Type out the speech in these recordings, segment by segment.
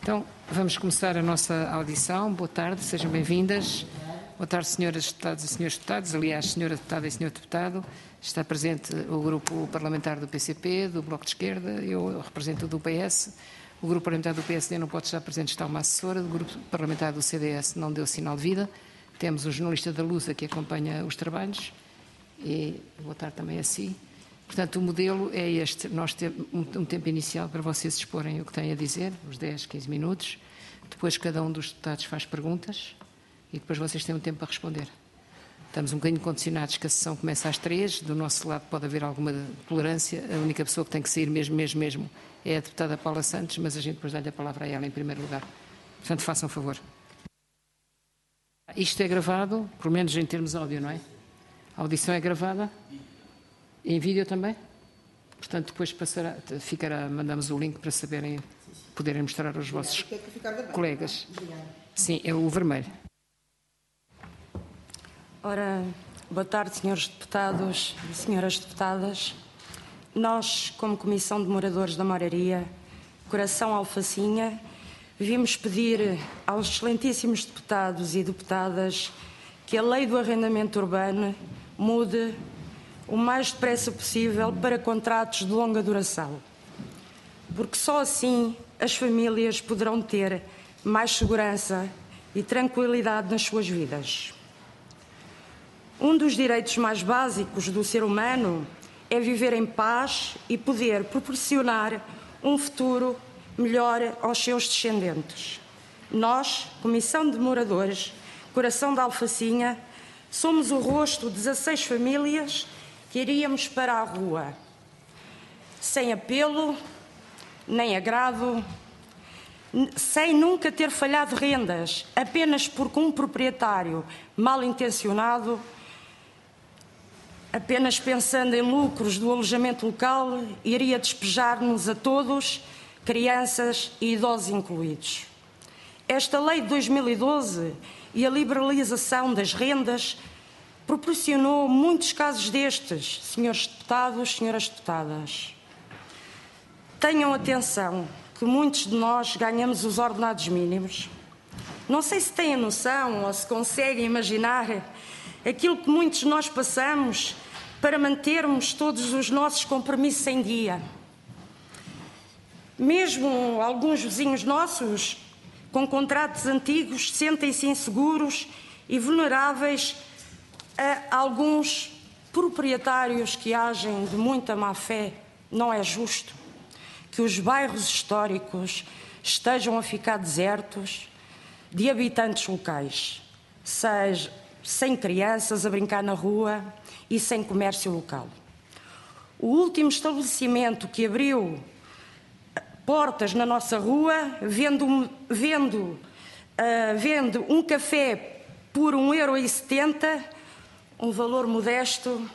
Então, vamos começar a nossa audição. Boa tarde, sejam bem-vindas. Boa tarde, senhoras deputadas e senhores deputados. Aliás, senhora deputada e senhor deputado, está presente o grupo parlamentar do PCP, do Bloco de Esquerda, eu represento do PS. O grupo parlamentar do PSD não pode estar presente, está uma assessora. Do grupo parlamentar do CDS não deu sinal de vida. Temos o jornalista da Lusa que acompanha os trabalhos. E boa tarde também a si. Portanto, o modelo é este. Nós temos um tempo inicial para vocês exporem o que têm a dizer, os 10, 15 minutos. Depois cada um dos deputados faz perguntas e depois vocês têm um tempo para responder. Estamos um bocadinho condicionados que a sessão começa às 3. Do nosso lado pode haver alguma tolerância. A única pessoa que tem que sair mesmo é a deputada Paula Santos, mas a gente depois dá-lhe a palavra a ela em primeiro lugar. Portanto, façam favor. Isto é gravado, pelo menos em termos áudio, não é? A audição é gravada. Em vídeo também? Portanto, depois mandamos o link para saberem, poderem mostrar aos vossos colegas. Sim, é o vermelho. Ora, boa tarde, senhores deputados e senhoras deputadas. Nós, como Comissão de Moradores da Moraria, Coração Alfacinha, vimos pedir aos excelentíssimos deputados e deputadas que a Lei do Arrendamento Urbano mude o mais depressa possível para contratos de longa duração, porque só assim as famílias poderão ter mais segurança e tranquilidade nas suas vidas. Um dos direitos mais básicos do ser humano é viver em paz e poder proporcionar um futuro melhor aos seus descendentes. Nós, Comissão de Moradores, Coração da Alfacinha, somos o rosto de 16 famílias que iríamos para a rua, sem apelo, nem agrado, sem nunca ter falhado rendas, apenas porque um proprietário mal intencionado, apenas pensando em lucros do alojamento local, iria despejar-nos a todos, crianças e idosos incluídos. Esta lei de 2012 e a liberalização das rendas proporcionou muitos casos destes, senhores deputados, senhoras deputadas. Tenham atenção que muitos de nós ganhamos os ordenados mínimos. Não sei se têm noção ou se conseguem imaginar aquilo que muitos de nós passamos para mantermos todos os nossos compromissos em dia. Mesmo alguns vizinhos nossos, com contratos antigos, sentem-se inseguros e vulneráveis a alguns proprietários que agem de muita má-fé. Não é justo que os bairros históricos estejam a ficar desertos de habitantes locais, sem crianças a brincar na rua e sem comércio local. O último estabelecimento que abriu portas na nossa rua vende um café por 1,70 €, um valor modesto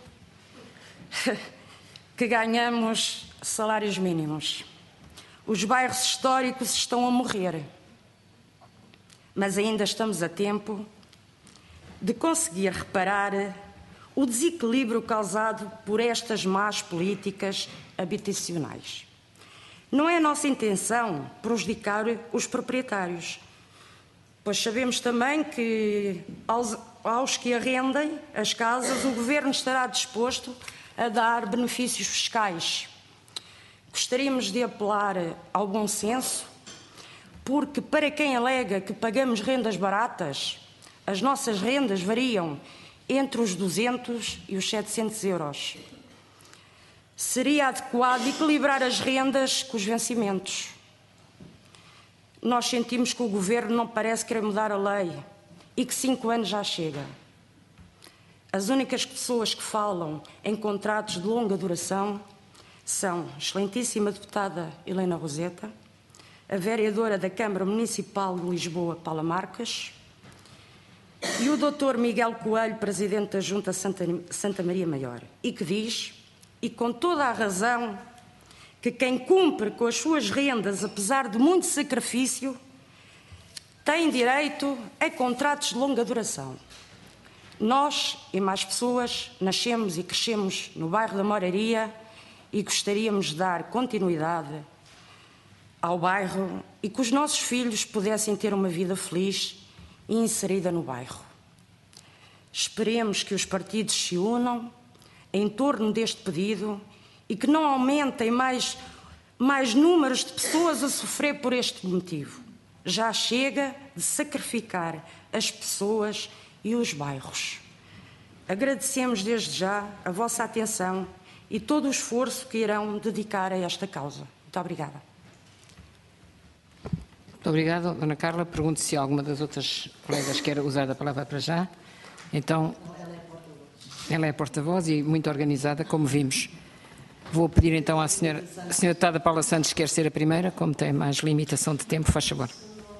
que ganhamos salários mínimos. Os bairros históricos estão a morrer, mas ainda estamos a tempo de conseguir reparar o desequilíbrio causado por estas más políticas habitacionais. Não é a nossa intenção prejudicar os proprietários, pois sabemos também que aos que arrendem as casas, o Governo estará disposto a dar benefícios fiscais. Gostaríamos de apelar ao bom senso, porque para quem alega que pagamos rendas baratas, as nossas rendas variam entre os 200 e os 700 €. Seria adequado equilibrar as rendas com os vencimentos. Nós sentimos que o Governo não parece querer mudar a lei e que 5 anos já chega. As únicas pessoas que falam em contratos de longa duração são a excelentíssima deputada Helena Roseta, a vereadora da Câmara Municipal de Lisboa, Paula Marques, e o Dr. Miguel Coelho, presidente da Junta Santa Maria Maior, e que diz, e com toda a razão, que quem cumpre com as suas rendas, apesar de muito sacrifício, tem direito a contratos de longa duração. Nós e mais pessoas nascemos e crescemos no bairro da Moraria e gostaríamos de dar continuidade ao bairro e que os nossos filhos pudessem ter uma vida feliz e inserida no bairro. Esperemos que os partidos se unam em torno deste pedido e que não aumentem mais números de pessoas a sofrer por este motivo. Já chega de sacrificar as pessoas e os bairros. Agradecemos desde já a vossa atenção e todo o esforço que irão dedicar a esta causa. Muito obrigada. Muito obrigada, Dona Carla. Pergunto se alguma das outras colegas quer usar a palavra para já. Então, ela é a porta-voz e muito organizada, como vimos. Vou pedir então à senhora deputada Paula Santos, quer ser a primeira, como tem mais limitação de tempo, faz favor.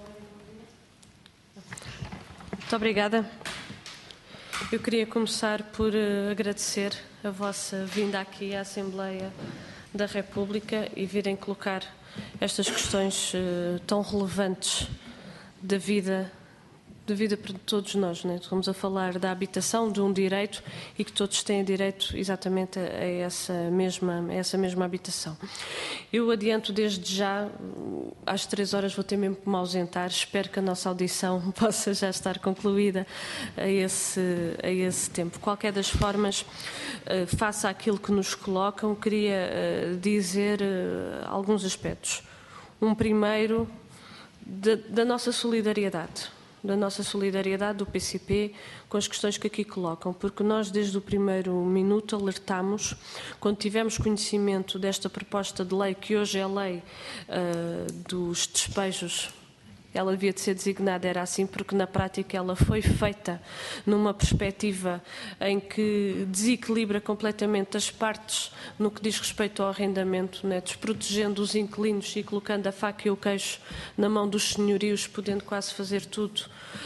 Muito obrigada. Eu queria começar por agradecer a vossa vinda aqui à Assembleia da República e virem colocar estas questões tão relevantes da vida para todos nós, né? Estamos a falar da habitação, de um direito e que todos têm direito exatamente a essa mesma habitação. Eu adianto desde já, às 3 horas vou ter mesmo que me ausentar, espero que a nossa audição possa já estar concluída a esse tempo. Qualquer das formas, face àquilo que nos colocam, queria dizer alguns aspectos. Um primeiro, da nossa solidariedade do PCP com as questões que aqui colocam, porque nós desde o primeiro minuto alertámos, quando tivemos conhecimento desta proposta de lei, que hoje é a lei dos despejos, ela devia de ser designada, era assim, porque na prática ela foi feita numa perspectiva em que desequilibra completamente as partes no que diz respeito ao arrendamento, né, desprotegendo os inquilinos e colocando a faca e o queijo na mão dos senhorios, podendo quase fazer tudo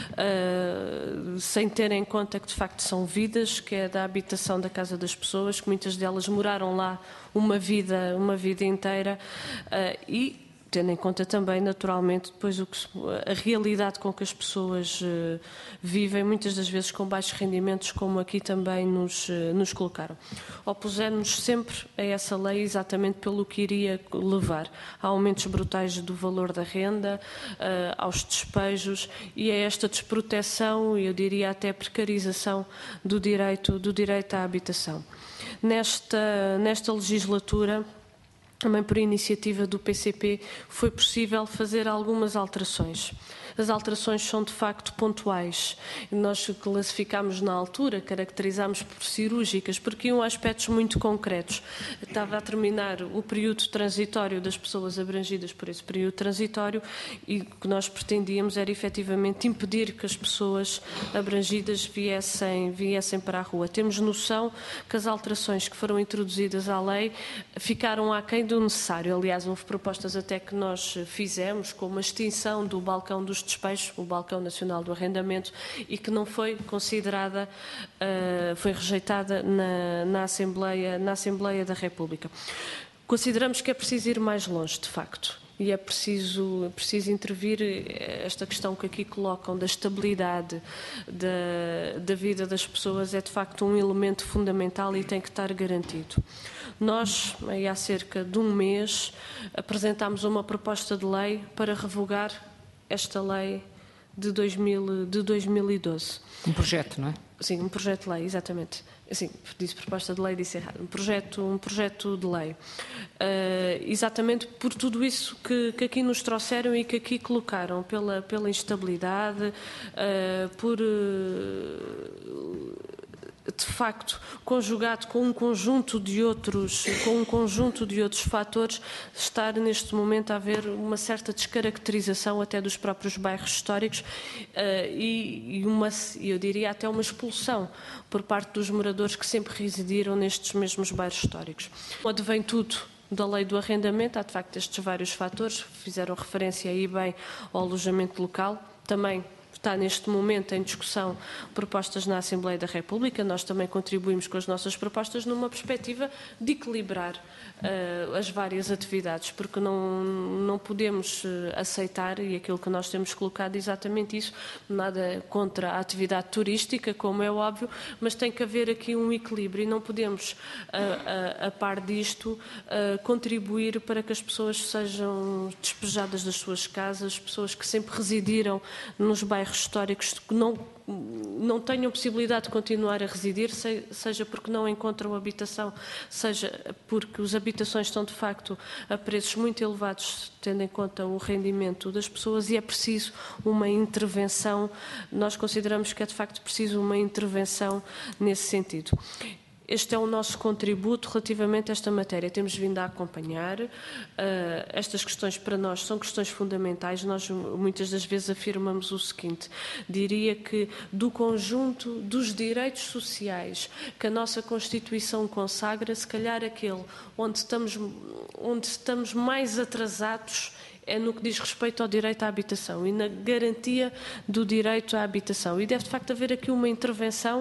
sem ter em conta que de facto são vidas, que é da habitação da casa das pessoas, que muitas delas moraram lá uma vida inteira e tendo em conta também, naturalmente, depois a realidade com que as pessoas vivem, muitas das vezes com baixos rendimentos, como aqui também nos colocaram. Opusemos-nos sempre a essa lei exatamente pelo que iria levar a aumentos brutais do valor da renda, aos despejos e a esta desproteção, e eu diria até precarização do direito à habitação. Nesta legislatura, também por iniciativa do PCP, foi possível fazer algumas alterações. As alterações são de facto pontuais. Nós classificámos na altura, caracterizámos por cirúrgicas, porque iam a aspectos muito concretos. Estava a terminar o período transitório das pessoas abrangidas por esse período transitório e o que nós pretendíamos era efetivamente impedir que as pessoas abrangidas viessem para a rua. Temos noção que as alterações que foram introduzidas à lei ficaram aquém do necessário. Aliás, houve propostas até que nós fizemos, como a extinção do balcão dos despejos, o balcão nacional do arrendamento, e que não foi considerada, foi rejeitada na Assembleia da República. Consideramos que é preciso ir mais longe, de facto. E é preciso intervir esta questão que aqui colocam da estabilidade da vida das pessoas é de facto um elemento fundamental e tem que estar garantido. Nós, aí há cerca de um mês, apresentámos uma proposta de lei para revogar esta lei de 2012. Um projeto, não é? Sim, um projeto de lei, exatamente. Sim, disse proposta de lei, disse errado. Um projeto de lei. Exatamente por tudo isso que aqui nos trouxeram e que aqui colocaram, pela instabilidade, de facto, conjugado com um conjunto de outros fatores, estar neste momento a haver uma certa descaracterização até dos próprios bairros históricos eu diria até uma expulsão por parte dos moradores que sempre residiram nestes mesmos bairros históricos. Advém tudo da lei do arrendamento, há de facto estes vários fatores, fizeram referência aí bem ao alojamento local, também está neste momento em discussão propostas na Assembleia da República. Nós também contribuímos com as nossas propostas numa perspectiva de equilibrar as várias atividades, porque não podemos aceitar, e aquilo que nós temos colocado é exatamente isso, nada contra a atividade turística, como é óbvio, mas tem que haver aqui um equilíbrio e não podemos, a par disto, contribuir para que as pessoas sejam despejadas das suas casas, pessoas que sempre residiram nos bairros históricos, que não tenham possibilidade de continuar a residir, seja porque não encontram habitação, seja porque as habitações estão de facto a preços muito elevados, tendo em conta o rendimento das pessoas, e é preciso uma intervenção. Nós consideramos que é de facto preciso uma intervenção nesse sentido. Este é o nosso contributo relativamente a esta matéria. Temos vindo a acompanhar. Estas questões para nós são questões fundamentais. Nós muitas das vezes afirmamos o seguinte: diria que do conjunto dos direitos sociais que a nossa Constituição consagra, se calhar aquele onde estamos mais atrasados é no que diz respeito ao direito à habitação e na garantia do direito à habitação. E deve, de facto, haver aqui uma intervenção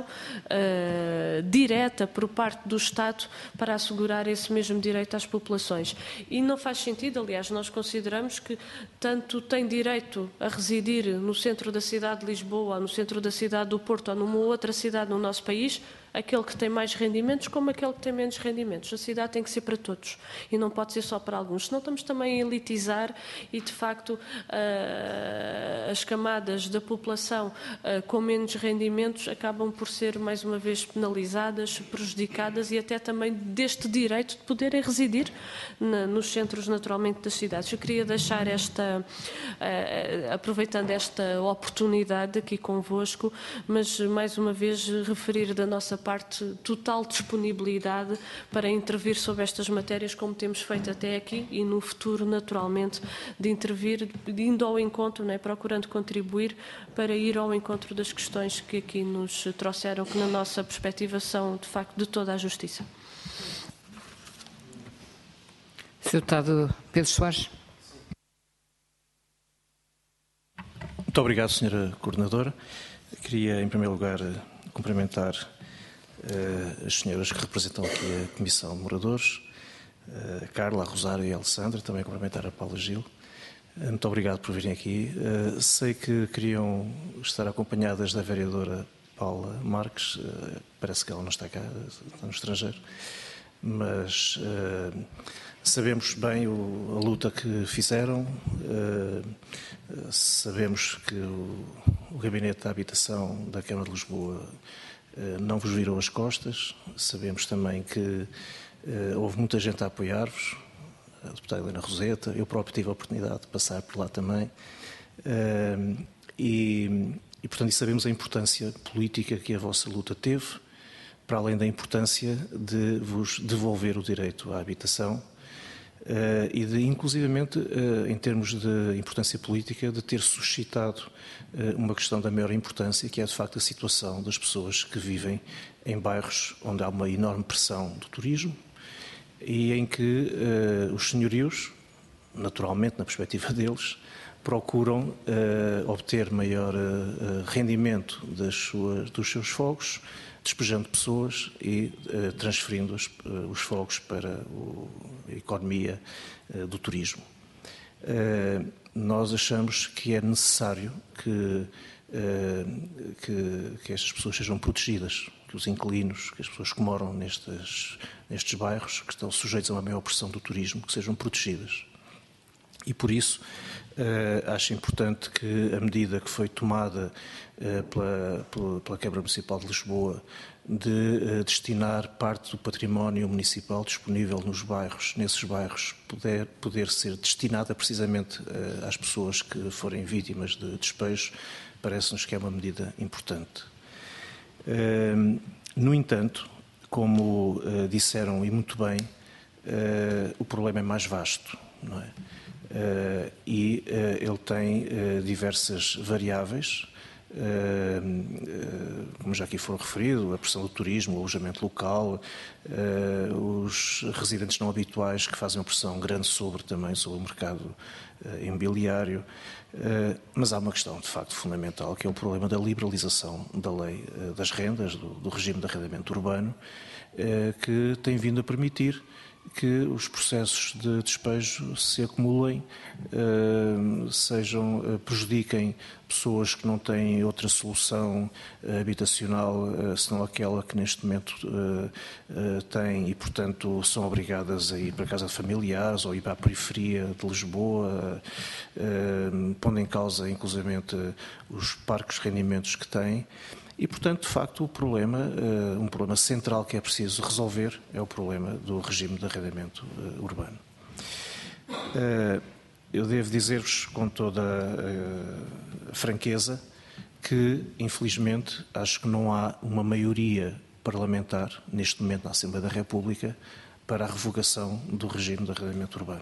direta por parte do Estado para assegurar esse mesmo direito às populações. E não faz sentido, aliás, nós consideramos que tanto tem direito a residir no centro da cidade de Lisboa, ou no centro da cidade do Porto, ou numa outra cidade no nosso país, aquele que tem mais rendimentos como aquele que tem menos rendimentos. A cidade tem que ser para todos e não pode ser só para alguns. Senão estamos também a elitizar e, de facto, as camadas da população com menos rendimentos acabam por ser, mais uma vez, penalizadas, prejudicadas e até também deste direito de poderem residir nos centros, naturalmente, das cidades. Eu queria deixar aproveitando esta oportunidade aqui convosco, mas, mais uma vez, referir da nossa parte total disponibilidade para intervir sobre estas matérias, como temos feito até aqui e no futuro, naturalmente, de intervir, indo ao encontro, procurando contribuir para ir ao encontro das questões que aqui nos trouxeram, que na nossa perspectiva são, de facto, de toda a justiça. Sr. Deputado Pedro Soares. Muito obrigado, Sra. Coordenadora. Queria, em primeiro lugar, cumprimentar as senhoras que representam aqui a Comissão de Moradores, a Carla, a Rosário e a Alessandra, também cumprimentar a Paula Gil. Muito obrigado por virem aqui. Sei que queriam estar acompanhadas da vereadora Paula Marques, parece que ela não está cá, está no estrangeiro, mas sabemos bem a luta que fizeram, sabemos que o Gabinete da Habitação da Câmara de Lisboa não vos virou as costas, sabemos também que houve muita gente a apoiar-vos, a deputada Helena Roseta, eu próprio tive a oportunidade de passar por lá também, portanto, sabemos a importância política que a vossa luta teve, para além da importância de vos devolver o direito à habitação e de, inclusivamente, em termos de importância política, de ter suscitado uma questão da maior importância, que é, de facto, a situação das pessoas que vivem em bairros onde há uma enorme pressão do turismo e em que os senhorios, naturalmente, na perspectiva deles, procuram obter maior rendimento dos seus fogos, despejando pessoas e transferindo os fogos para a economia do turismo. Nós achamos que é necessário que estas pessoas sejam protegidas, que os inquilinos, que as pessoas que moram nestes bairros, que estão sujeitos a uma maior pressão do turismo, que sejam protegidas. E por isso acho importante que a medida que foi tomada pela Câmara Municipal de Lisboa de destinar parte do património municipal disponível nesses bairros, poder ser destinada precisamente às pessoas que forem vítimas de despejo, parece-nos que é uma medida importante. No entanto, como disseram e muito bem, o problema é mais vasto, não é? E ele tem diversas variáveis como já aqui foram referido, a pressão do turismo, o alojamento local, os residentes não habituais que fazem uma pressão grande também sobre o mercado imobiliário. Mas há uma questão, de facto, fundamental, que é o problema da liberalização da lei das rendas, do regime de arrendamento urbano, que tem vindo a permitir que os processos de despejo se acumulem, prejudiquem pessoas que não têm outra solução habitacional senão aquela que neste momento têm e, portanto, são obrigadas a ir para a casa de familiares ou ir para a periferia de Lisboa, pondo em causa, inclusivamente, os parcos rendimentos que têm. E, portanto, de facto, um problema central que é preciso resolver é o problema do regime de arrendamento urbano. Eu devo dizer-vos com toda a franqueza que, infelizmente, acho que não há uma maioria parlamentar, neste momento na Assembleia da República, para a revogação do regime de arrendamento urbano.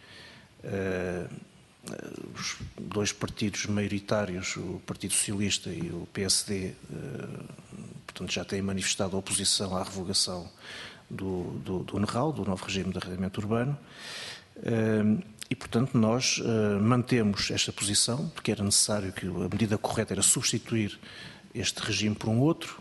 Os dois partidos maioritários, o Partido Socialista e o PSD, portanto, já têm manifestado a oposição à revogação do NRAU, do novo regime de arrendamento urbano, e, portanto, nós mantemos esta posição, porque era necessário que a medida correta era substituir este regime por um outro,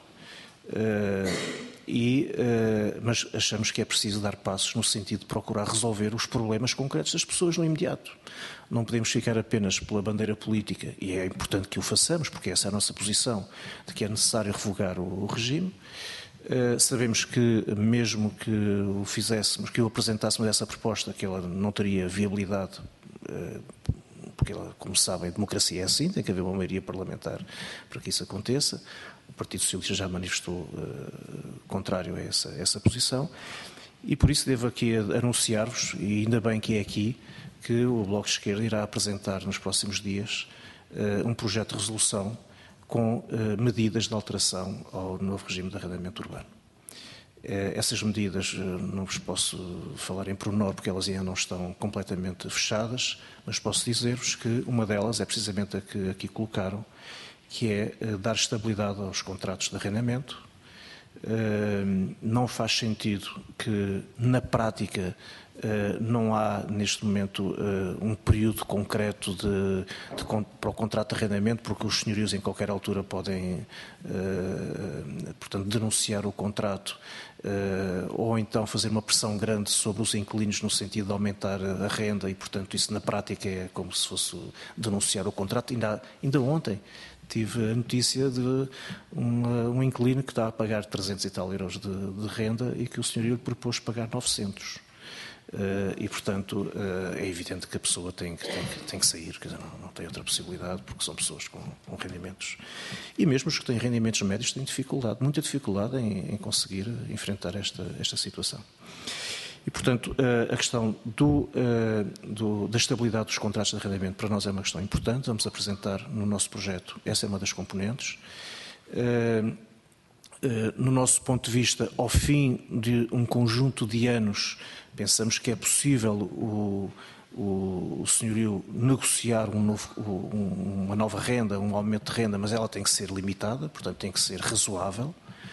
mas achamos que é preciso dar passos no sentido de procurar resolver os problemas concretos das pessoas no imediato. Não podemos ficar apenas pela bandeira política, e é importante que o façamos, porque essa é a nossa posição, de que é necessário revogar o regime. Sabemos que, mesmo que o fizéssemos, que o apresentássemos essa proposta, que ela não teria viabilidade, porque, como sabem, a democracia é assim, tem que haver uma maioria parlamentar para que isso aconteça. O Partido Socialista já manifestou contrário a essa posição, e por isso devo aqui anunciar-vos, e ainda bem que é aqui, que o Bloco de Esquerda irá apresentar nos próximos dias um projeto de resolução com medidas de alteração ao novo regime de arrendamento urbano. Essas medidas não vos posso falar em pormenor porque elas ainda não estão completamente fechadas, mas posso dizer-vos que uma delas é precisamente a que aqui colocaram, que é dar estabilidade aos contratos de arrendamento. Não faz sentido que, na prática, não há, neste momento, um período concreto para o contrato de arrendamento, porque os senhorios, em qualquer altura, podem, portanto, denunciar o contrato ou então fazer uma pressão grande sobre os inquilinos no sentido de aumentar a renda e, portanto, isso, na prática, é como se fosse denunciar o contrato. Ainda ontem tive a notícia de um inquilino que está a pagar 300 e tal euros de renda e que o senhorio lhe propôs pagar 900. E, portanto, é evidente que a pessoa tem que sair, quer dizer, não tem outra possibilidade, porque são pessoas com rendimentos. E mesmo os que têm rendimentos médios têm muita dificuldade em conseguir enfrentar esta situação. E, portanto, a questão da estabilidade dos contratos de arrendamento para nós é uma questão importante. Vamos apresentar no nosso projeto, essa é uma das componentes. No nosso ponto de vista, ao fim de um conjunto de anos, pensamos que é possível o senhorio negociar uma nova renda, um aumento de renda, mas ela tem que ser limitada, portanto tem que ser razoável,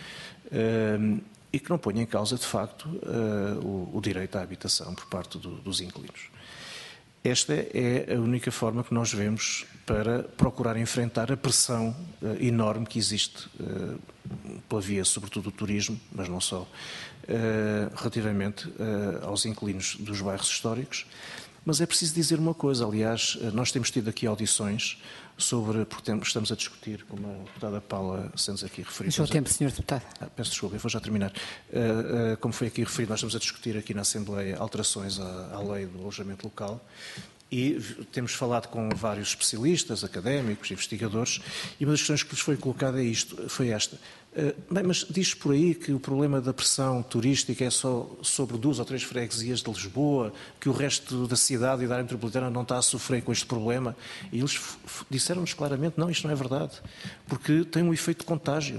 e que não ponha em causa, de facto, o direito à habitação por parte dos inquilinos. Esta é a única forma que nós vemos para procurar enfrentar a pressão enorme que existe pela via, sobretudo, do turismo, mas não só, relativamente aos inquilinos dos bairros históricos. Mas é preciso dizer uma coisa, aliás, nós temos tido aqui audições porque estamos a discutir, como a deputada Paula Santos aqui referiu. Deixa o tempo, Sr. Deputado. Peço desculpa, eu vou já terminar. Como foi aqui referido, nós estamos a discutir aqui na Assembleia alterações à lei do alojamento local e temos falado com vários especialistas, académicos, investigadores, e uma das questões que lhes foi colocada foi esta. Bem, mas diz por aí que o problema da pressão turística é só sobre 2 ou 3 freguesias de Lisboa, que o resto da cidade e da área metropolitana não está a sofrer com este problema. E eles disseram-nos claramente, não, isto não é verdade, porque tem um efeito de contágio.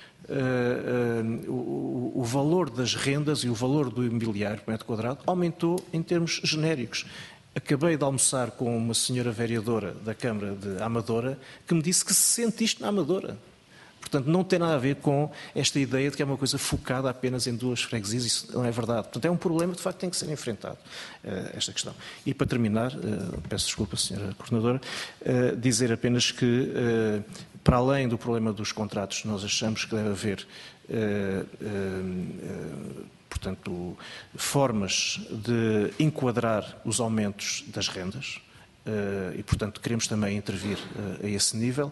O valor das rendas e o valor do imobiliário por metro quadrado aumentou em termos genéricos. Acabei de almoçar com uma senhora vereadora da Câmara de Amadora que me disse que se sente isto na Amadora. Portanto, não tem nada a ver com esta ideia de que é uma coisa focada apenas em 2 freguesias. Isso não é verdade. Portanto, é um problema que, de facto, tem que ser enfrentado, esta questão. E, para terminar, peço desculpa, Sra. Coordenadora, dizer apenas que, para além do problema dos contratos, nós achamos que deve haver, portanto, formas de enquadrar os aumentos das rendas. E, portanto, queremos também intervir a esse nível.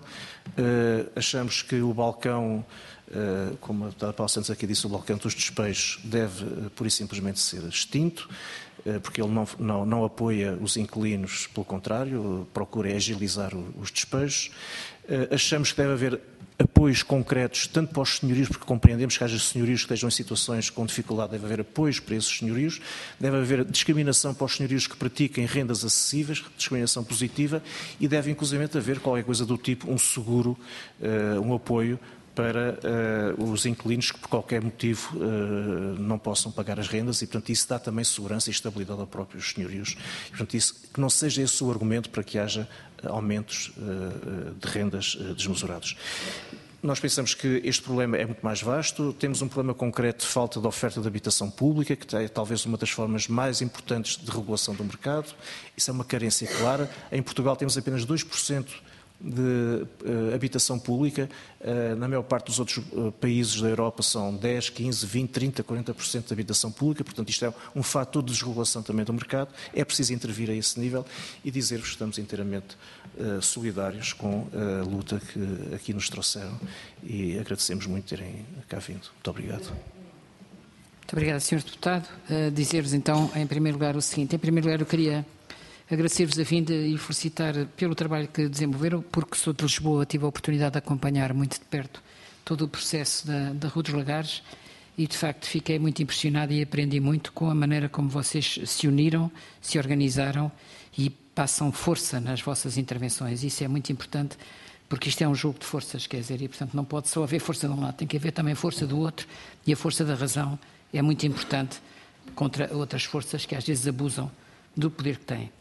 Achamos que o balcão, como a deputada Paula Santos aqui disse, o balcão dos despejos deve, pura e simplesmente, ser extinto, porque ele não apoia os inquilinos, pelo contrário, procura agilizar os despejos. Achamos que deve haver apoios concretos, tanto para os senhorios, porque compreendemos que haja senhorios que estejam em situações com dificuldade, deve haver apoios para esses senhorios, deve haver discriminação para os senhorios que pratiquem rendas acessíveis, discriminação positiva, e deve inclusive haver qualquer coisa do tipo um seguro, um apoio para os inquilinos que por qualquer motivo não possam pagar as rendas e, portanto, isso dá também segurança e estabilidade aos próprios senhorios. E, portanto, isso, que não seja esse o argumento para que haja aumentos de rendas desmesurados. Nós pensamos que este problema é muito mais vasto. Temos um problema concreto de falta de oferta de habitação pública, que é talvez uma das formas mais importantes de regulação do mercado. Isso é uma carência clara. Em Portugal temos apenas 2% de habitação pública. Na maior parte dos outros países da Europa são 10, 15, 20, 30, 40% de habitação pública. Portanto, isto é um fator de desregulação também do mercado. É preciso intervir a esse nível e dizer-vos que estamos inteiramente solidários com a luta que aqui nos trouxeram e agradecemos muito terem cá vindo. Muito obrigado. Muito obrigado, Sr. Deputado. Dizer-vos então, em primeiro lugar, o seguinte. Em primeiro lugar, eu queria agradecer-vos a vinda e felicitar pelo trabalho que desenvolveram, porque sou de Lisboa, tive a oportunidade de acompanhar muito de perto todo o processo da Rua dos Lagares e, de facto, fiquei muito impressionado e aprendi muito com a maneira como vocês se uniram, se organizaram e passam força nas vossas intervenções. Isso é muito importante, porque isto é um jogo de forças, quer dizer, e, portanto, não pode só haver força de um lado, tem que haver também força do outro, e a força da razão é muito importante contra outras forças que às vezes abusam do poder que têm.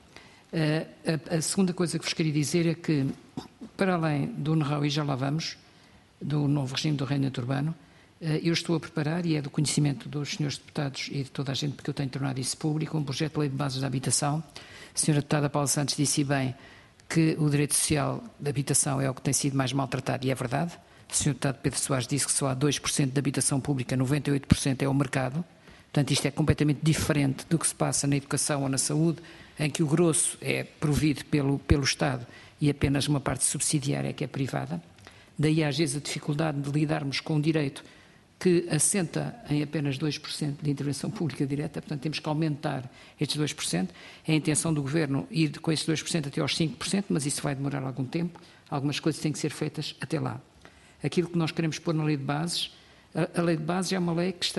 A segunda coisa que vos queria dizer é que, para além do know-how, e já lá vamos, do novo regime do arrendamento urbano, eu estou a preparar, e é do conhecimento dos senhores deputados e de toda a gente, porque eu tenho tornado isso público, um projeto de lei de bases da habitação. A senhora deputada Paula Santos disse bem que o direito social de habitação é o que tem sido mais maltratado, e é verdade. O senhor deputado Pedro Soares disse que só há 2% de habitação pública, 98% é o mercado. Portanto, isto é completamente diferente do que se passa na educação ou na saúde, em que o grosso é provido pelo Estado e apenas uma parte subsidiária é que é privada. Daí, às vezes, a dificuldade de lidarmos com um direito que assenta em apenas 2% de intervenção pública direta, portanto, temos que aumentar estes 2%. É a intenção do Governo ir com esses 2% até aos 5%, mas isso vai demorar algum tempo. Algumas coisas têm que ser feitas até lá. Aquilo que nós queremos pôr na Lei de Bases, a Lei de Bases é uma lei que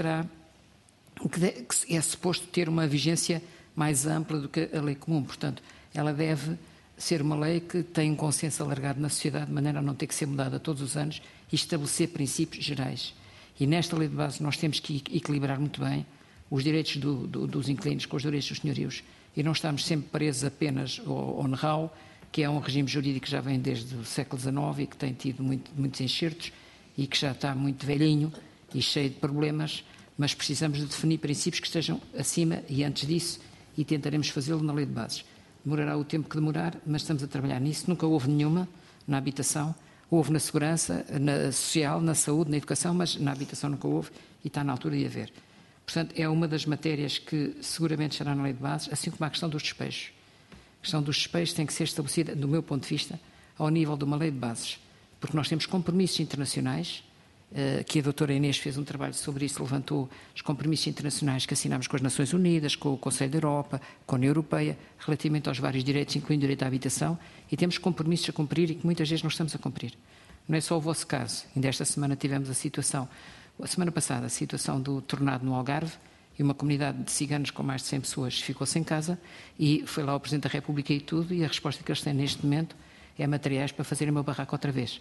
é suposto ter uma vigência mais ampla do que a lei comum. Portanto, ela deve ser uma lei que tem um consenso alargado na sociedade, de maneira a não ter que ser mudada todos os anos e estabelecer princípios gerais. E nesta lei de base nós temos que equilibrar muito bem os direitos dos inquilinos com os direitos dos senhorios e não estamos sempre presos apenas ao know-how, que é um regime jurídico que já vem desde o século XIX e que tem tido muitos enxertos e que já está muito velhinho e cheio de problemas, mas precisamos de definir princípios que estejam acima e antes disso, e tentaremos fazê-lo na lei de bases. Demorará o tempo que demorar, mas estamos a trabalhar nisso. Nunca houve nenhuma na habitação, houve na segurança, na social, na saúde, na educação, mas na habitação nunca houve e está na altura de haver. Portanto, é uma das matérias que seguramente estará na lei de bases, assim como a questão dos despejos. A questão dos despejos tem que ser estabelecida, do meu ponto de vista, ao nível de uma lei de bases, porque nós temos compromissos internacionais, que a doutora Inês fez um trabalho sobre isso, levantou os compromissos internacionais que assinamos com as Nações Unidas, com o Conselho da Europa, com a União Europeia, relativamente aos vários direitos, incluindo o direito à habitação, e temos compromissos a cumprir e que muitas vezes não estamos a cumprir. Não é só o vosso caso. Ainda esta semana tivemos a semana passada, a situação do tornado no Algarve, e uma comunidade de ciganos com mais de 100 pessoas ficou sem casa, e foi lá o Presidente da República e tudo, e a resposta que eles têm neste momento é materiais para fazerem uma barraca outra vez.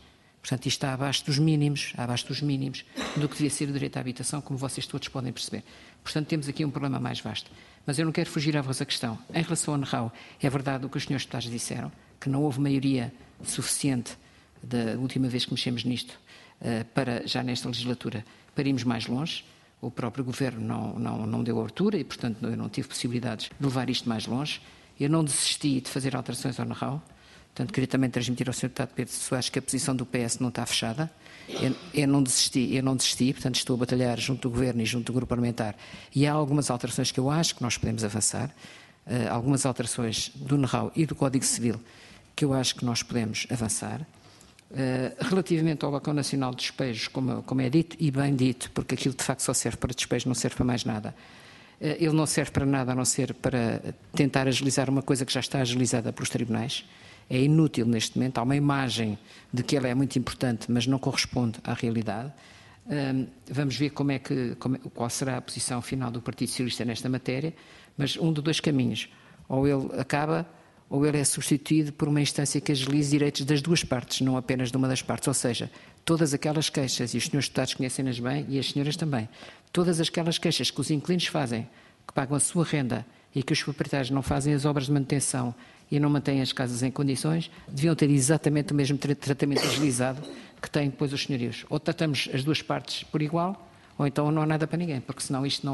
Portanto, isto está abaixo dos mínimos do que devia ser o direito à habitação, como vocês todos podem perceber. Portanto, temos aqui um problema mais vasto. Mas eu não quero fugir à vossa questão. Em relação ao know-how, é verdade o que os senhores deputados disseram, que não houve maioria suficiente da última vez que mexemos nisto, já nesta legislatura, para irmos mais longe. O próprio Governo não deu abertura e, portanto, eu não tive possibilidades de levar isto mais longe. Eu não desisti de fazer alterações ao know-how. Portanto, queria também transmitir ao Sr. Deputado Pedro Soares que a posição do PS não está fechada. Eu não desisti, portanto, estou a batalhar junto do Governo e junto do Grupo Parlamentar. E há algumas alterações que eu acho que nós podemos avançar. Algumas alterações do know-how e do Código Civil que eu acho que nós podemos avançar. Relativamente ao Balcão Nacional de Despejos, como é dito, e bem dito, porque aquilo de facto só serve para despejos, não serve para mais nada. Ele não serve para nada a não ser para tentar agilizar uma coisa que já está agilizada pelos tribunais. É inútil neste momento, há uma imagem de que ela é muito importante, mas não corresponde à realidade. Vamos ver qual será a posição final do Partido Socialista nesta matéria, mas um de dois caminhos, ou ele acaba, ou ele é substituído por uma instância que agilize direitos das duas partes, não apenas de uma das partes, ou seja, todas aquelas queixas, e os senhores deputados conhecem-nas bem, e as senhoras também, todas aquelas queixas que os inquilinos fazem, que pagam a sua renda e que os proprietários não fazem as obras de manutenção e não mantêm as casas em condições, deviam ter exatamente o mesmo tratamento agilizado que têm depois os senhorios. Ou tratamos as duas partes por igual, ou então não há nada para ninguém, porque senão isto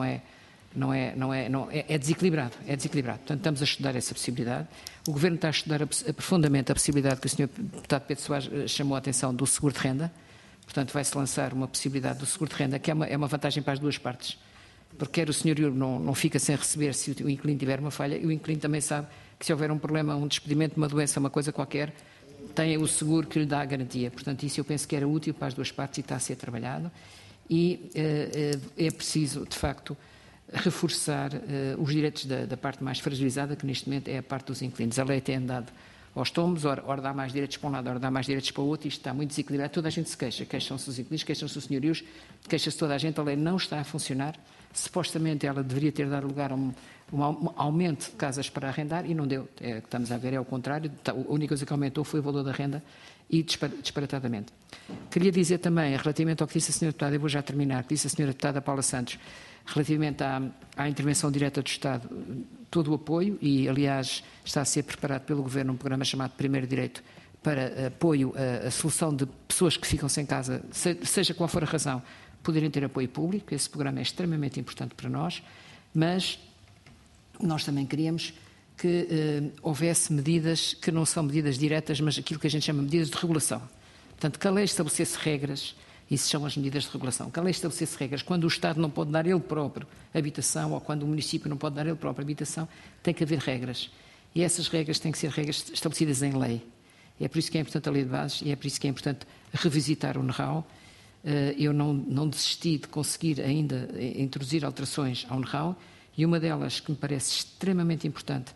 é desequilibrado. Portanto, estamos a estudar essa possibilidade. O Governo está a estudar profundamente a possibilidade que o Sr. Deputado Pedro Soares chamou a atenção do seguro de renda. Portanto, vai-se lançar uma possibilidade do seguro de renda, que é uma vantagem para as duas partes. Porque quer o senhorio não fica sem receber se o inquilino tiver uma falha, e o inquilino também sabe que se houver um problema, um despedimento, uma doença, uma coisa qualquer, tem o seguro que lhe dá a garantia. Portanto, isso eu penso que era útil para as duas partes e está a ser trabalhado. E é preciso, de facto, reforçar os direitos da parte mais fragilizada, que neste momento é a parte dos inquilinos. A lei tem andado aos tombos, ora dá mais direitos para um lado, ora dá mais direitos para o outro, isto está muito desequilibrado. Toda a gente se queixa, queixam-se os inquilinos, queixam-se os senhorios, queixa-se toda a gente, a lei não está a funcionar. Supostamente ela deveria ter dado lugar a um aumento de casas para arrendar e não deu. O que estamos a ver é o contrário. A única coisa que aumentou foi o valor da renda e disparatadamente. Queria dizer também, relativamente ao que disse a Sra. Deputada, eu vou já terminar, que disse a Sra. Deputada Paula Santos, relativamente à intervenção direta do Estado, todo o apoio e, aliás, está a ser preparado pelo Governo um programa chamado Primeiro Direito para apoio à solução de pessoas que ficam sem casa, seja qual for a razão, poderem ter apoio público. Esse programa é extremamente importante para nós, mas nós também queríamos que houvesse medidas que não são medidas diretas, mas aquilo que a gente chama de medidas de regulação. Portanto, que a lei estabelecesse regras, isso são as medidas de regulação, que a lei estabelecesse regras, quando o Estado não pode dar ele próprio habitação, ou quando o município não pode dar ele próprio habitação, tem que haver regras. E essas regras têm que ser regras estabelecidas em lei. É por isso que é importante a lei de bases e é por isso que é importante revisitar o know-how. Eu não desisti de conseguir ainda introduzir alterações ao know-how, e uma delas que me parece extremamente importante,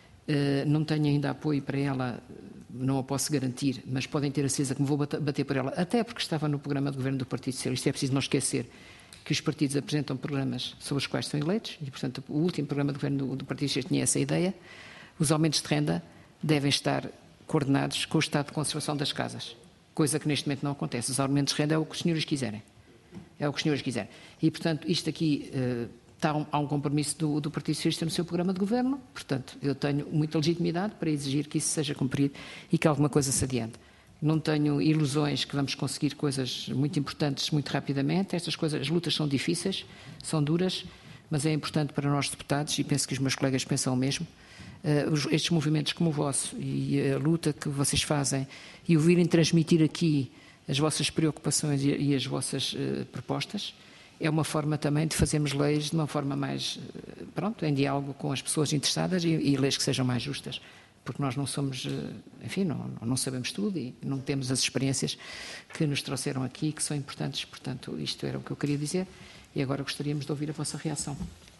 não tenho ainda apoio para ela, não a posso garantir, mas podem ter a certeza que me vou bater por ela, até porque estava no programa de governo do Partido Socialista. É preciso não esquecer que os partidos apresentam programas sobre os quais são eleitos, e, portanto, o último programa de governo do Partido Socialista tinha essa ideia. Os aumentos de renda devem estar coordenados com o estado de conservação das casas, coisa que neste momento não acontece. Os aumentos de renda é o que os senhores quiserem. E, portanto, isto aqui há um compromisso do Partido Socialista no seu programa de governo, portanto, eu tenho muita legitimidade para exigir que isso seja cumprido e que alguma coisa se adiante. Não tenho ilusões que vamos conseguir coisas muito importantes muito rapidamente. As lutas são difíceis, são duras, mas é importante para nós deputados, e penso que os meus colegas pensam o mesmo, estes movimentos como o vosso e a luta que vocês fazem e o virem transmitir aqui as vossas preocupações e as vossas propostas, é uma forma também de fazermos leis de uma forma mais, em diálogo com as pessoas interessadas e leis que sejam mais justas, porque nós não somos, enfim, não sabemos tudo e não temos as experiências que nos trouxeram aqui, que são importantes. Portanto, isto era o que eu queria dizer e agora gostaríamos de ouvir a vossa reação.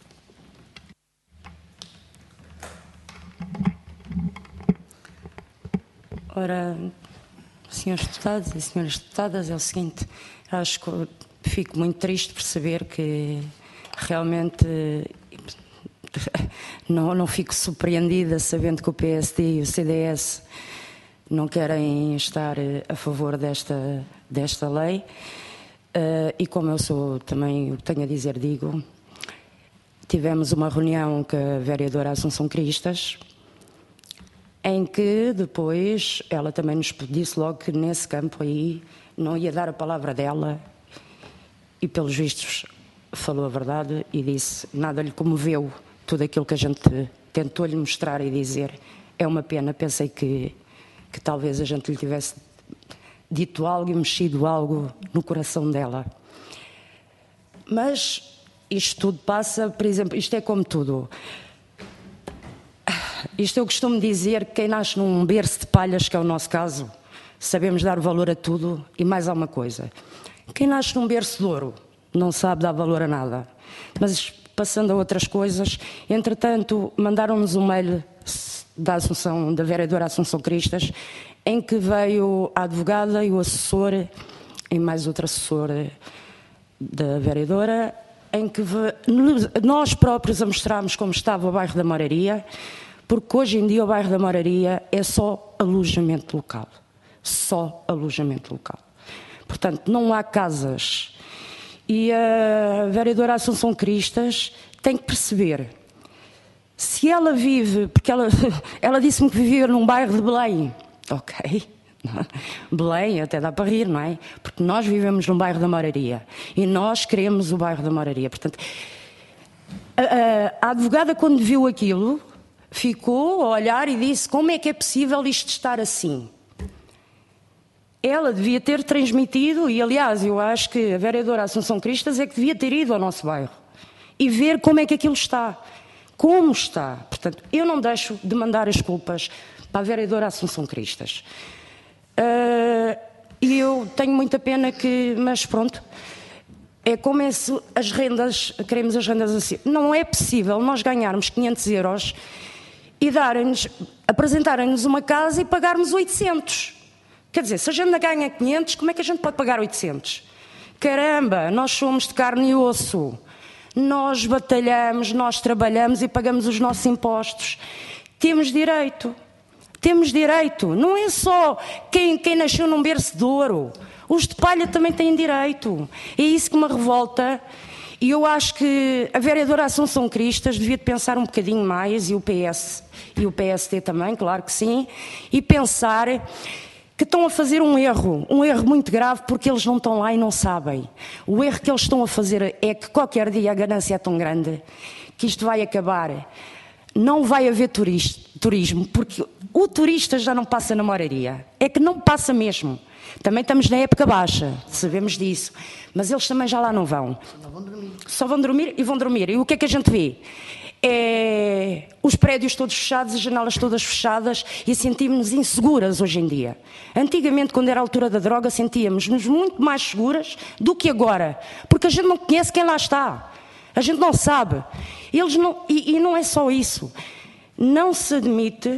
Ora, senhores deputados e senhoras deputadas, é o seguinte, acho que fico muito triste por saber que realmente não fico surpreendida sabendo que o PSD e o CDS não querem estar a favor desta lei. E como eu sou também, o que tenho a dizer, digo, tivemos uma reunião com a vereadora Assunção Cristas, em que depois ela também nos disse logo que nesse campo aí não ia dar a palavra dela, e pelos vistos falou a verdade e disse, nada lhe comoveu tudo aquilo que a gente tentou-lhe mostrar e dizer. É uma pena, pensei que talvez a gente lhe tivesse dito algo e mexido algo no coração dela. Mas isto tudo passa, por exemplo, isto é como tudo. Isto eu costumo dizer que quem nasce num berço de palhas, que é o nosso caso, sabemos dar valor a tudo e mais alguma coisa. Quem nasce num berço de ouro não sabe dar valor a nada. Mas passando a outras coisas, entretanto, mandaram-nos um mail da vereadora Assunção Cristas, em que veio a advogada e o assessor, e mais outro assessor da vereadora, em que nós próprios a mostrarmos como estava o bairro da Moraria, porque hoje em dia o bairro da Moraria é só alojamento local. Só alojamento local. Portanto, não há casas. E a vereadora Assunção Cristas tem que perceber, se ela vive, porque ela disse-me que vivia num bairro de Belém, ok, Belém até dá para rir, não é? Porque nós vivemos num bairro da Moraria e nós queremos o bairro da Moraria. Portanto, a advogada, quando viu aquilo, ficou a olhar e disse, como é que é possível isto estar assim? Ela devia ter transmitido, e aliás, eu acho que a vereadora Assunção Cristas é que devia ter ido ao nosso bairro e ver como é que aquilo está. Como está? Portanto, eu não deixo de mandar as culpas para a vereadora Assunção Cristas. E eu tenho muita pena mas pronto, é como as rendas, queremos as rendas assim. Não é possível nós ganharmos 500 euros e apresentarem-nos uma casa e pagarmos 800. Quer dizer, se a gente ganha 500, como é que a gente pode pagar 800? Caramba, nós somos de carne e osso. Nós batalhamos, nós trabalhamos e pagamos os nossos impostos. Temos direito. Temos direito. Não é só quem nasceu num berço de ouro. Os de palha também têm direito. É isso que me revolta. E eu acho que a vereadora Assunção Cristas devia pensar um bocadinho mais, e o PS e o PSD também, claro que sim, e pensar que estão a fazer um erro muito grave, porque eles não estão lá e não sabem. O erro que eles estão a fazer é que qualquer dia a ganância é tão grande que isto vai acabar. Não vai haver turismo, porque o turista já não passa na Moraria. É que não passa mesmo. Também estamos na época baixa, sabemos disso. Mas eles também já lá não vão. Só vão dormir e vão dormir. E o que é que a gente vê? Os prédios todos fechados, as janelas todas fechadas, e sentimos-nos inseguras hoje em dia. Antigamente, quando era a altura da droga, sentíamos-nos muito mais seguras do que agora, porque a gente não conhece quem lá está, a gente não sabe. Eles não, e não é só isso, não se admite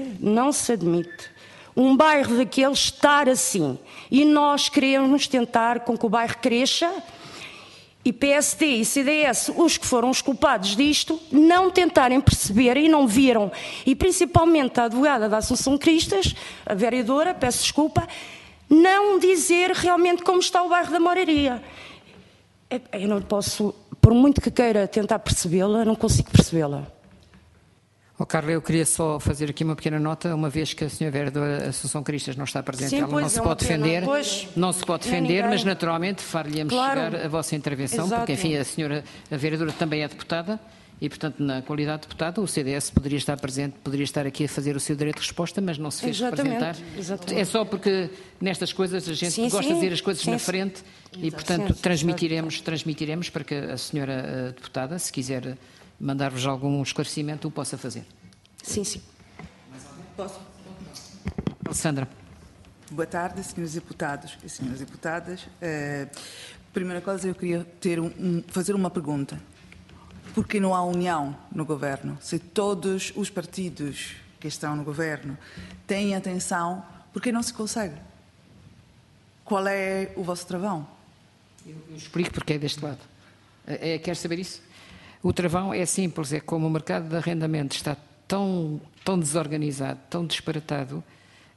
um bairro daqueles estar assim, e nós queremos tentar com que o bairro cresça. E PSD e CDS, os que foram os culpados disto, não tentarem perceber e não viram. E principalmente a advogada da Assunção Cristas, a vereadora, peço desculpa, não dizer realmente como está o bairro da Moraria. Eu não posso, por muito que queira tentar percebê-la, não consigo percebê-la. Carla, eu queria só fazer aqui uma pequena nota, uma vez que a senhora vereadora Assunção Cristas não está presente, sim, ela não se pode defender, mas naturalmente far-lhe-emos chegar a vossa intervenção, exato. Porque enfim a vereadora também é deputada e portanto na qualidade de deputada o CDS poderia estar presente, poderia estar aqui a fazer o seu direito de resposta, mas não se fez representar. Exatamente. É só porque nestas coisas a gente gosta de dizer as coisas na frente e portanto transmitiremos para que a senhora deputada, se quiser mandar-vos algum esclarecimento, o possa fazer. Sim. Posso? Alessandra. Boa tarde, senhores deputados e senhoras deputadas. Primeira coisa, eu queria fazer uma pergunta. Por que não há união no governo? Se todos os partidos que estão no governo têm atenção, por que não se consegue? Qual é o vosso travão? Eu explico porque é deste lado. Quer saber isso? O travão é simples, é como o mercado de arrendamento está tão desorganizado, tão disparatado,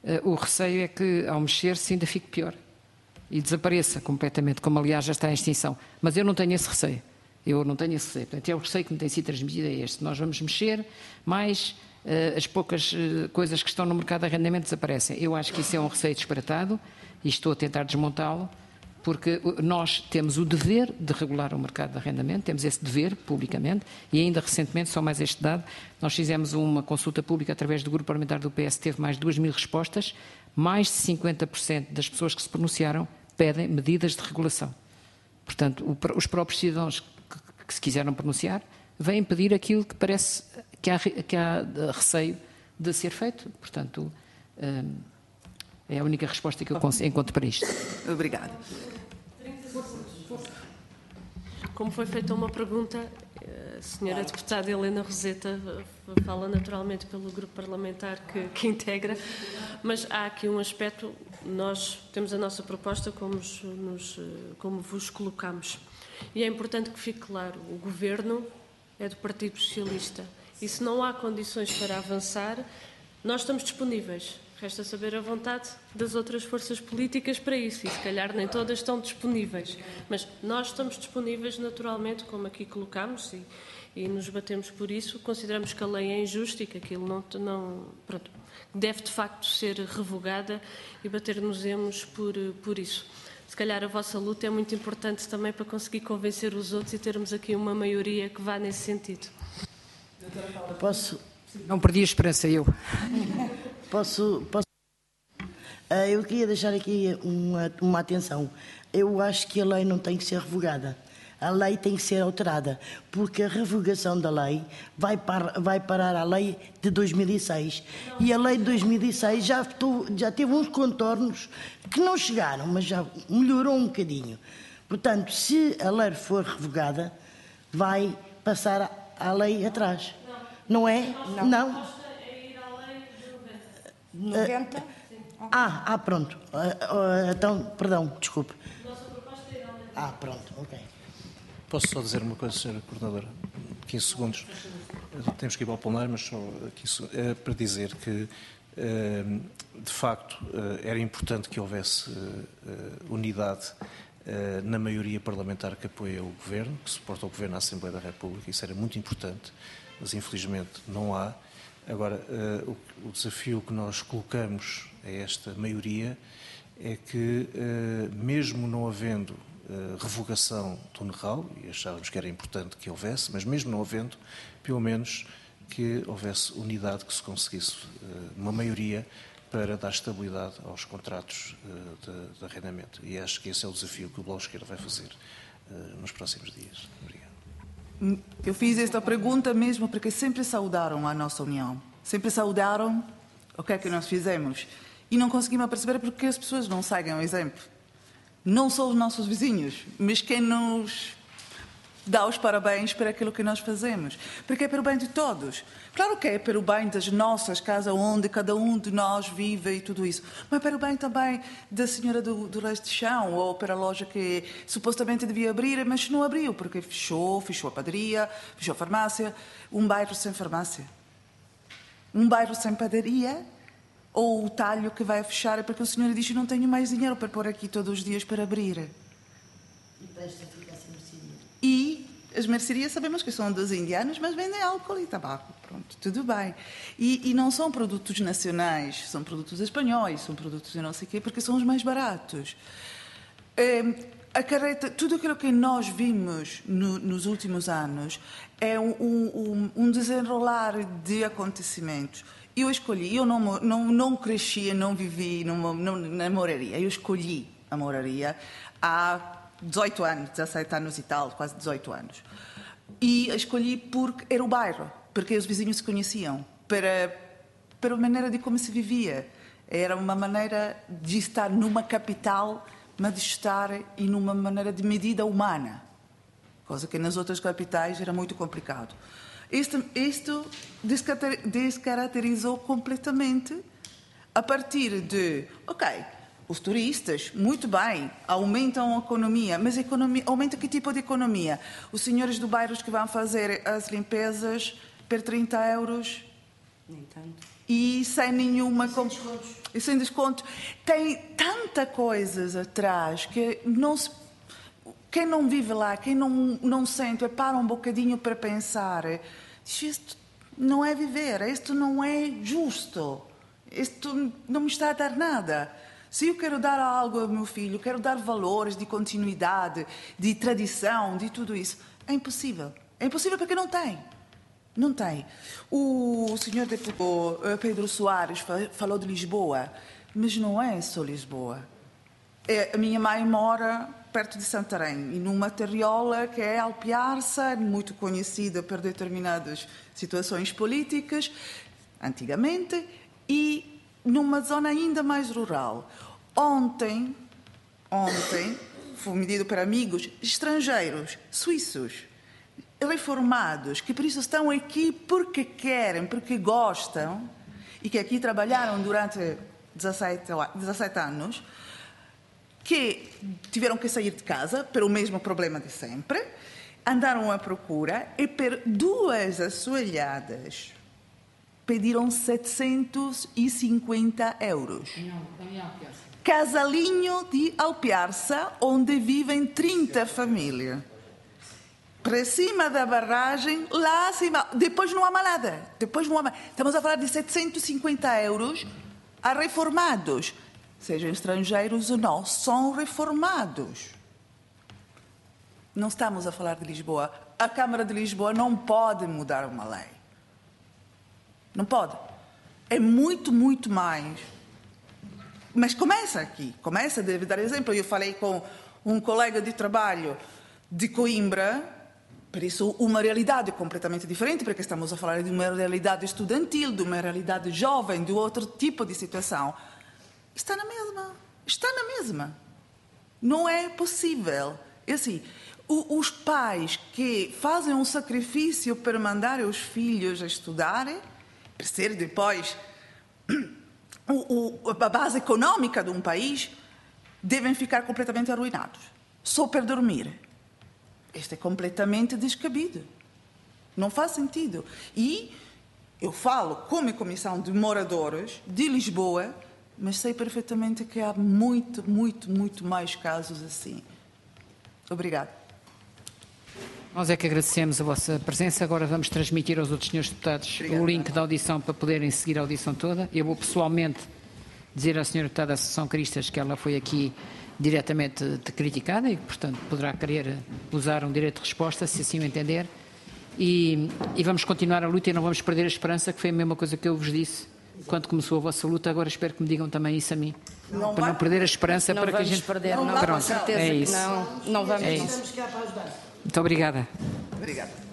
o receio é que, ao mexer-se, ainda fique pior e desapareça completamente, como aliás já está em extinção. Mas eu não tenho esse receio. Portanto, é o receio que me tem sido transmitido, é este. Nós vamos mexer, mas as poucas coisas que estão no mercado de arrendamento desaparecem. Eu acho que isso é um receio disparatado e estou a tentar desmontá-lo, porque nós temos o dever de regular o mercado de arrendamento, temos esse dever publicamente, e ainda recentemente, só mais este dado, nós fizemos uma consulta pública através do grupo parlamentar do PS, teve mais de 2.000 respostas, mais de 50% das pessoas que se pronunciaram pedem medidas de regulação. Portanto, os próprios cidadãos que se quiseram pronunciar vêm pedir aquilo que parece que há receio de ser feito. Portanto, é a única resposta que eu encontro para isto. Obrigada. Como foi feita uma pergunta, a senhora deputada Helena Roseta fala naturalmente pelo grupo parlamentar que integra, mas há aqui um aspecto, nós temos a nossa proposta como vos colocamos, e é importante que fique claro, o Governo é do Partido Socialista, e se não há condições para avançar, nós estamos disponíveis. Resta saber a vontade das outras forças políticas para isso, e se calhar nem todas estão disponíveis. Mas nós estamos disponíveis naturalmente, como aqui colocamos, e nos batemos por isso. Consideramos que a lei é injusta e que aquilo pronto, deve de facto ser revogada, e bater-nos-emos por isso. Se calhar a vossa luta é muito importante também para conseguir convencer os outros e termos aqui uma maioria que vá nesse sentido. Posso? Não perdi a esperança, eu. Eu queria deixar aqui uma atenção. Eu acho que a lei não tem que ser revogada. A lei tem que ser alterada, porque a revogação da lei vai parar a lei de 2006. E a lei de 2006 já teve uns contornos que não chegaram, mas já melhorou um bocadinho. Portanto, se a lei for revogada, vai passar a lei atrás. Não é? Não. 90? Pronto. Então, perdão, desculpe. Pronto, ok. Posso só dizer uma coisa, Sra. Coordenadora? 15 segundos. Temos que ir para o plenário, mas só 15 segundos. Para dizer que, de facto, era importante que houvesse unidade na maioria parlamentar que apoia o Governo, que suporta o Governo na Assembleia da República. Isso era muito importante, mas infelizmente não há. Agora, o desafio que nós colocamos a esta maioria é que, mesmo não havendo revogação do NRAL, e achávamos que era importante que houvesse, mas mesmo não havendo, pelo menos que houvesse unidade, que se conseguisse uma maioria para dar estabilidade aos contratos de arrendamento. E acho que esse é o desafio que o Bloco de Esquerda vai fazer nos próximos dias. Obrigado. Eu fiz esta pergunta mesmo porque sempre saudaram a nossa união. Sempre saudaram o que é que nós fizemos. E não conseguimos perceber porque as pessoas não seguem o exemplo. Não são os nossos vizinhos, mas quem nos dá os parabéns por aquilo que nós fazemos. Porque é para o bem de todos. Claro que é para o bem das nossas casas, onde cada um de nós vive e tudo isso. Mas para o bem também da senhora do resto de chão, ou para a loja que supostamente devia abrir, mas não abriu, porque fechou a padaria, fechou a farmácia. Um bairro sem farmácia. Um bairro sem padaria, ou o talho que vai fechar, porque o senhor diz: não tenho mais dinheiro para pôr aqui todos os dias para abrir. E para esta fica sem mercearia. E as mercearias sabemos que são dos indianos, mas vendem álcool e tabaco. Pronto, tudo bem. E não são produtos nacionais, são produtos espanhóis, são produtos de não sei o quê, porque são os mais baratos. Tudo aquilo que nós vimos nos últimos anos é um desenrolar de acontecimentos. Eu escolhi, eu não cresci, não vivi na moraria. Eu escolhi a moraria há 18 anos, 17 anos e tal, quase 18 anos. E escolhi porque era o bairro, porque os vizinhos se conheciam, para a maneira de como se vivia. Era uma maneira de estar numa capital, mas de estar e numa maneira de medida humana, coisa que nas outras capitais era muito complicado. Isto descaracterizou completamente a partir de, os turistas, muito bem, aumentam a economia, mas a economia, aumenta que tipo de economia? Os senhores do bairro que vão fazer as limpezas por 30 euros Nem tanto. E sem nenhuma... E sem desconto. Tem tanta coisas atrás que não se... Quem não vive lá, quem não sente, para um bocadinho para pensar, diz, isto não é viver, isto não é justo, isto não me está a dar nada. Se eu quero dar algo ao meu filho, quero dar valores de continuidade, de tradição, de tudo isso, é impossível. É impossível porque não tem. Não tem. O senhor deputado Pedro Soares falou de Lisboa, mas não é só Lisboa. A minha mãe mora perto de Santarém, e numa terriola que é Alpiarça, muito conhecida por determinadas situações políticas, antigamente, e numa zona ainda mais rural. Ontem foi medido por amigos estrangeiros, suíços, reformados, que por isso estão aqui porque querem, porque gostam, e que aqui trabalharam durante 17 anos, que tiveram que sair de casa pelo mesmo problema de sempre, andaram à procura e por 2 assoalhadas pediram 750 euros. Casalinho de Alpiarça, onde vivem 30 famílias. Para cima da barragem, lá acima. Depois não há mais nada. Estamos a falar de 750 euros a reformados. Sejam estrangeiros ou não, são reformados. Não estamos a falar de Lisboa. A Câmara de Lisboa não pode mudar uma lei. Não pode. É muito, muito mais. Mas começa aqui. Começa, deve dar exemplo. Eu falei com um colega de trabalho de Coimbra. Por isso, uma realidade completamente diferente, porque estamos a falar de uma realidade estudantil, de uma realidade jovem, de outro tipo de situação. Está na mesma. Não é possível. É assim, os pais que fazem um sacrifício para mandar os filhos a estudarem, para ser depois a base econômica de um país, devem ficar completamente arruinados, só para dormir. Isto é completamente descabido. Não faz sentido. E eu falo como Comissão de Moradores de Lisboa, mas sei perfeitamente que há muito, muito, muito mais casos assim. Obrigada. Nós é que agradecemos a vossa presença. Agora vamos transmitir aos outros senhores deputados o link da audição para poderem seguir a audição toda. Eu vou pessoalmente dizer à senhora deputada da Associação Cristas que ela foi aqui diretamente criticada e, portanto, poderá querer usar um direito de resposta, se assim o entender. E vamos continuar a luta e não vamos perder a esperança, que foi a mesma coisa que eu vos disse quando começou a vossa luta. Agora espero que me digam também isso a mim. Para não perder a esperança, não para que a gente... Perder, não, com certeza é que isso. não vamos. É isso. Muito obrigada. Obrigada.